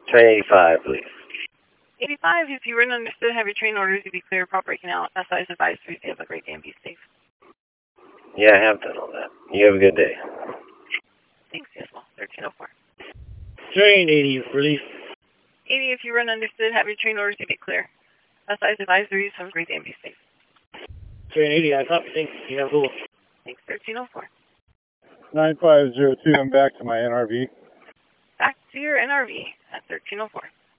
Train 85, please. 85, if you were understood, have your train orders to be clear, prop breaking out. SI's advisory. You have a great day and be safe. Yeah, I have done all that. You have a good day. Thanks, yes, well, 1304. Train 80, release. 80, if you run understood, have your train orders to be clear. SI's advisories, have a great day and be safe. Train 80, I copy. Thanks. You have a little. Thanks, 1304. 9502, I'm back to my NRV. Back to your NRV at 1304.